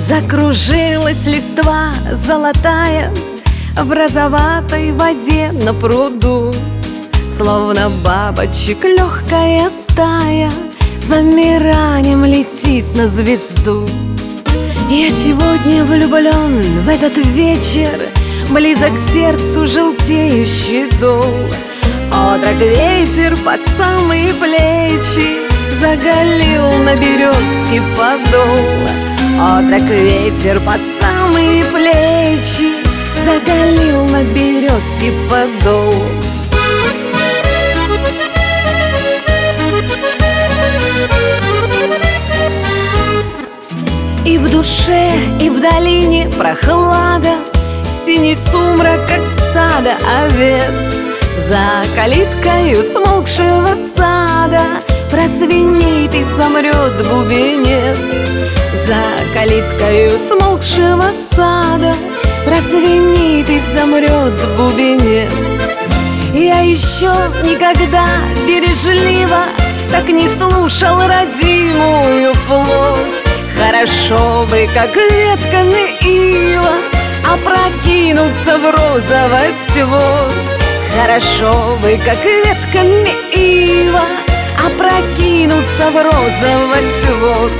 Закружилась листва золотая в розоватой воде на пруду, словно бабочек легкая стая замиранием летит на звезду. Я сегодня влюблен в этот вечер, близок к сердцу желтеющий дул. Отрок ветер по самые плечи заголил на березке подол. Отрок ветер по самые плечи заголил на березке подол. И в душе, и в долине прохлада, синий сумрак, как стадо овец. За калиткою смолкшего сада прозвенит и замрет бубенец. За калиткою смолкшего сада прозвенит и замрет бубенец. Я еще никогда бережливо так не слушал родимую плоть. Хорошо бы, как ветками ива, опрокинуться в розовость вод. Хорошо бы, как ветками ива, опрокинуться в розовость вод.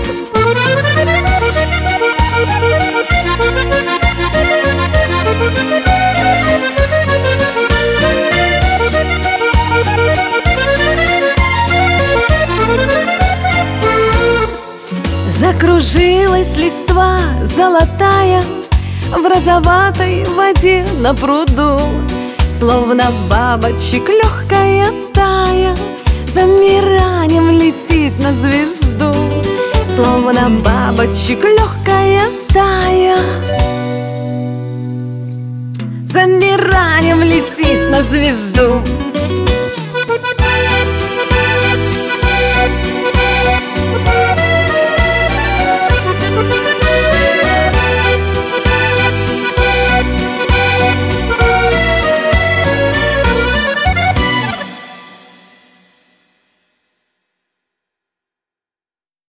Закружилась листва золотая в розоватой воде на пруду, словно бабочек легкая стая замиранием летит на звезду. Словно бабочек легкая стая замиранием летит